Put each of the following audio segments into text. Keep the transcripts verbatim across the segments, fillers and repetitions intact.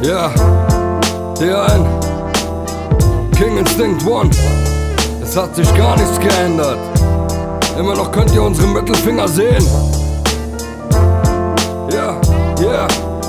Ja, D N, King Instinct One. Es hat sich gar nichts geändert. Immer noch könnt ihr unsere Mittelfinger sehen. Ja, ja.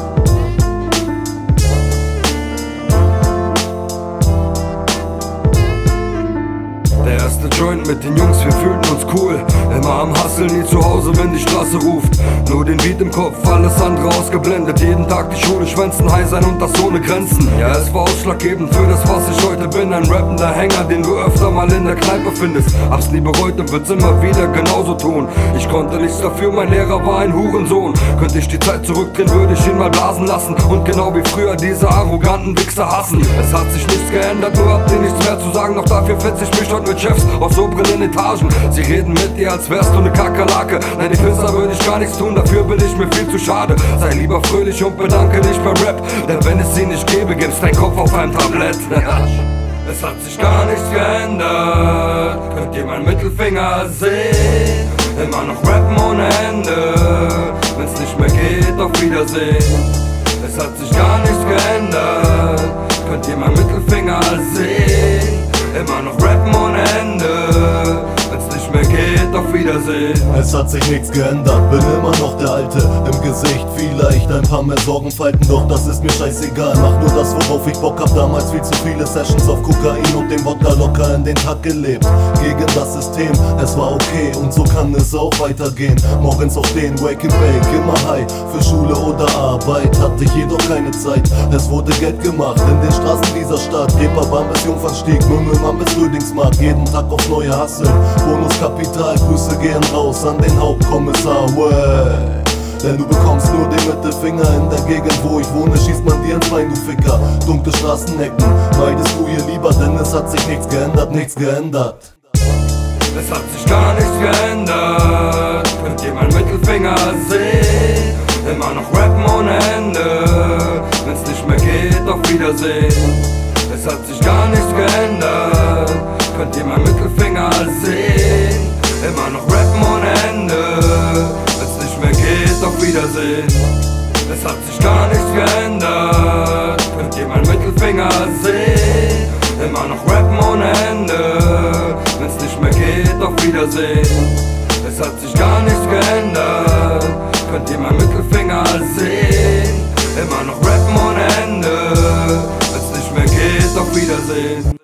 Der erste Joint mit den Jungs, wir fühlten uns cool. Immer am Hustle, nie zu Hause, wenn die Straße ruft. Nur den Beat im Kopf, alles andere ausgeblendet. Jeden Tag die Schule schwänzen, high sein und das ohne Grenzen. Ja, es war ausschlaggebend für das, was ich heute bin. Ein rappender Hänger, den du öfter mal in der Kneipe findest. Hab's nie bereut und wird's immer wieder genauso tun. Ich konnte nichts dafür, mein Lehrer war ein Hurensohn. Könnte ich die Zeit zurückdrehen, würde ich ihn mal blasen lassen. Und genau wie früher diese arroganten Wichser hassen. Es hat sich nichts geändert, nur habt ihr nichts mehr zu sagen. Doch dafür fetz ich mich dort mit Chefs aus oberen Etagen. Sie reden mit dir, als wärst du ne Kakerlake. Nein, die Künstler würde ich gar nichts tun, dafür bin ich mir viel zu schade. Sei lieber fröhlich und bedanke dich bei Rap. Denn wenn es sie nicht gäbe, gibt's dein Kopf auf einem Tablett. Es hat sich gar nichts geändert, könnt ihr meinen Mittelfinger sehen. Immer noch rappen ohne Ende, wenn's nicht mehr geht, auf Wiedersehen. Es hat sich gar nichts geändert, könnt ihr meinen Mittelfinger sehen. Immer noch rappen ohne Ende, wenn's nicht mehr geht, auf Wiedersehen. Es hat sich nichts geändert, bin immer noch der Alte. Im Gesicht vielleicht ein paar mehr Sorgenfalten, doch das ist mir scheißegal. Mach nur das, worauf ich Bock hab, damals viel zu viele Sessions auf Kokain und den Wodka locker in den Tag gelebt. Gegen das System, es war okay und so kann es auch weitergehen. Morgens auf den Wake and Bake, immer high. Für Schule oder Arbeit hatte ich jedoch keine Zeit. Es wurde Geld gemacht in den Straßen dieser Stadt. Reeperbahn bis Jungfernstieg, Mümmelmann bis Rödingsmarkt. Jeden Tag aufs neue Hasseln, Bonuskapital, Grüße gehen raus an den Hauptkommissar, way. Denn du bekommst nur den Mittelfinger in der Gegend, wo ich wohne, schießt man dir ins Bein, du Ficker. Dunkle Straßenecken, meidest du hier lieber, denn es hat sich nichts geändert, nichts geändert. Es hat sich gar nichts geändert, könnt ihr meinen Mittelfinger sehen. Immer noch rappen ohne Ende, wenn's nicht mehr geht, auf Wiedersehen. Es hat sich gar nichts geändert, könnt ihr meinen Mittelfinger sehen. Immer noch rappen ohne Ende, wenn's nicht mehr geht, auf Wiedersehen. Es hat sich gar nichts geändert, könnt ihr meinen Mittelfinger sehen. Immer noch rappen ohne Ende, wenn's nicht mehr geht, auf Wiedersehen. Es hat sich gar nichts geändert, könnt ihr meinen Mittelfinger sehen. Immer noch rappen ohne Ende, wenn's nicht mehr geht, auf Wiedersehen.